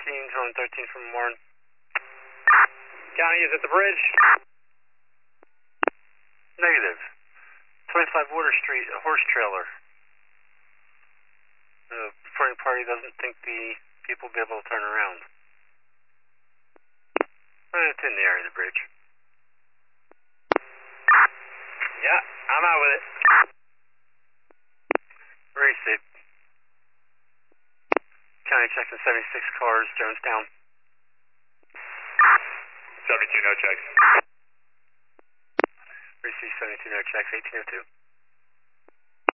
drawing 13 from Warren. County is at the bridge. Negative. 25 Water Street, a horse trailer. The reporting party doesn't think the people will be able to turn around. It's in the area of the bridge. Yeah, I'm out with it. Receipt. County checks in 76 cars, Jonestown. 72, no checks. Receipt 72, no checks, 1802.